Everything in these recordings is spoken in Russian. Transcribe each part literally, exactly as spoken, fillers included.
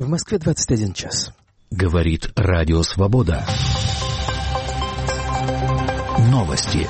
В Москве двадцать один час. Говорит Радио Свобода. Новости.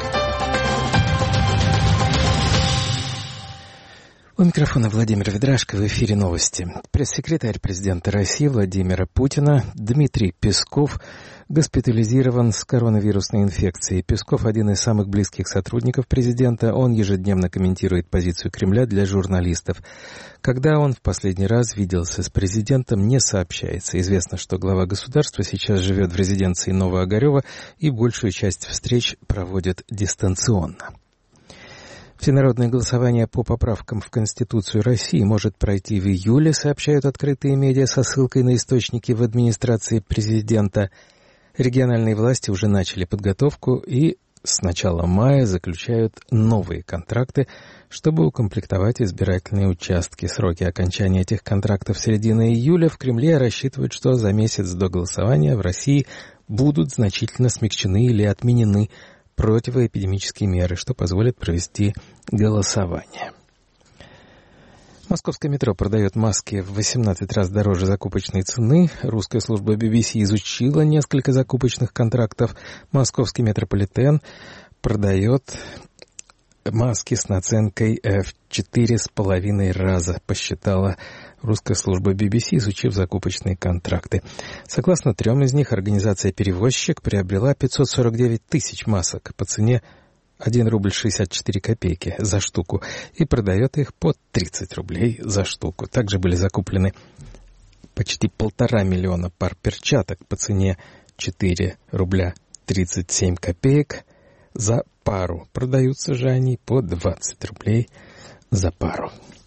У микрофона Владимир Ведрашко, в эфире новости. Пресс-секретарь президента России Владимира Путина Дмитрий Песков госпитализирован с коронавирусной инфекцией. Песков – один из самых близких сотрудников президента. Он ежедневно комментирует позицию Кремля для журналистов. Когда он в последний раз виделся с президентом, не сообщается. Известно, что глава государства сейчас живет в резиденции Новоогарева и большую часть встреч проводит дистанционно. Всенародное голосование по поправкам в Конституцию России может пройти в июле, сообщают открытые медиа со ссылкой на источники в администрации президента. Региональные власти уже начали подготовку и с начала мая заключают новые контракты, чтобы укомплектовать избирательные участки. Сроки окончания этих контрактов середины июля. В Кремле рассчитывают, что за месяц до голосования в России будут значительно смягчены или отменены противоэпидемические меры, что позволит провести голосование. Московское метро продает маски в восемнадцать раз дороже закупочной цены. Русская служба би би си изучила несколько закупочных контрактов. Московский метрополитен продает маски с наценкой в четыре с половиной раза, посчитала русская служба би би си, изучив закупочные контракты. Согласно трем из них, организация-перевозчик приобрела пятьсот сорок девять тысяч масок по цене один рубль шестьдесят четыре копейки за штуку и продает их по тридцать рублей за штуку. Также были закуплены почти полтора миллиона пар перчаток по цене четыре рубля тридцать семь копеек за пару. Продаются же они по двадцать рублей за пару.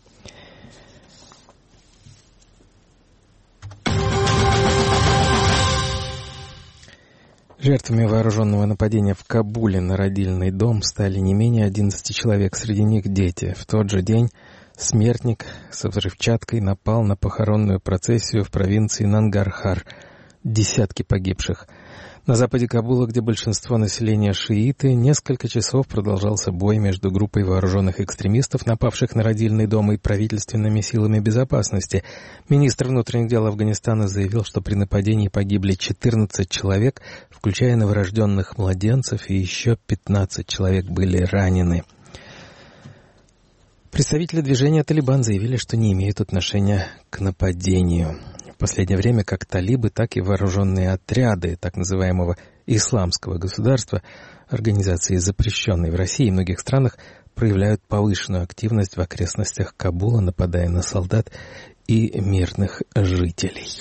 Жертвами вооруженного нападения в Кабуле на родильный дом стали не менее одиннадцати человек, среди них дети. В тот же день смертник со взрывчаткой напал на похоронную процессию в провинции Нангархар. Десятки погибших. На западе Кабула, где большинство населения шииты, несколько часов продолжался бой между группой вооруженных экстремистов, напавших на родильный дом, и правительственными силами безопасности. Министр внутренних дел Афганистана заявил, что при нападении погибли четырнадцать человек, включая новорожденных младенцев, и еще пятнадцать человек были ранены. Представители движения «Талибан» заявили, что не имеют отношения к нападению. В последнее время как талибы, так и вооруженные отряды так называемого «исламского государства», организации, запрещенной в России и многих странах, проявляют повышенную активность в окрестностях Кабула, нападая на солдат и мирных жителей.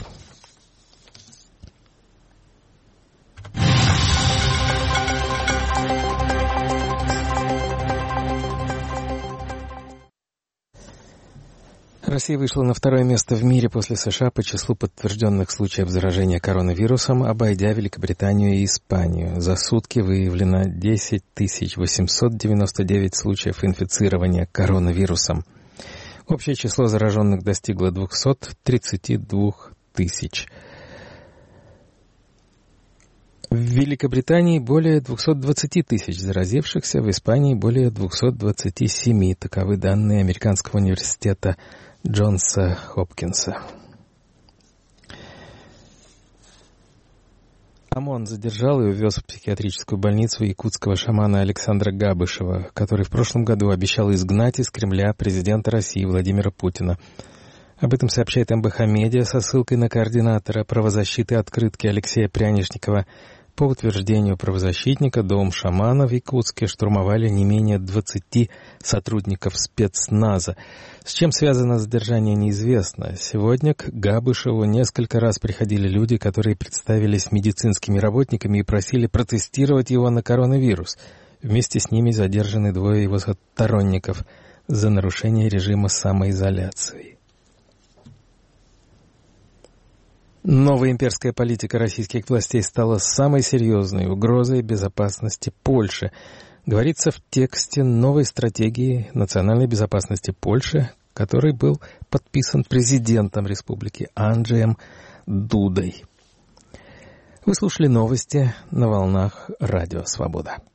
Россия вышла на второе место в мире после США по числу подтвержденных случаев заражения коронавирусом, обойдя Великобританию и Испанию. За сутки выявлено десять тысяч восемьсот девяносто девять случаев инфицирования коронавирусом. Общее число зараженных достигло двести тридцать два тысяч. В Великобритании более двести двадцать тысяч заразившихся, в Испании более двести двадцать семь. Таковы данные Американского университета Джонса Хопкинса. ОМОН задержал и увез в психиатрическую больницу якутского шамана Александра Габышева, который в прошлом году обещал изгнать из Кремля президента России Владимира Путина. Об этом сообщает эм бэ ха Медиа со ссылкой на координатора правозащиты «Открытки» Алексея Прянишникова. По утверждению правозащитника, дом шамана в Якутске штурмовали не менее двадцати сотрудников спецназа. С чем связано задержание, неизвестно. Сегодня к Габышеву несколько раз приходили люди, которые представились медицинскими работниками и просили протестировать его на коронавирус. Вместе с ними задержаны двое его сторонников за нарушение режима самоизоляции. Новая имперская политика российских властей стала самой серьезной угрозой безопасности Польши. Говорится в тексте новой стратегии национальной безопасности Польши, который был подписан президентом республики Анджеем Дудой. Вы слушали новости на волнах Радио Свобода.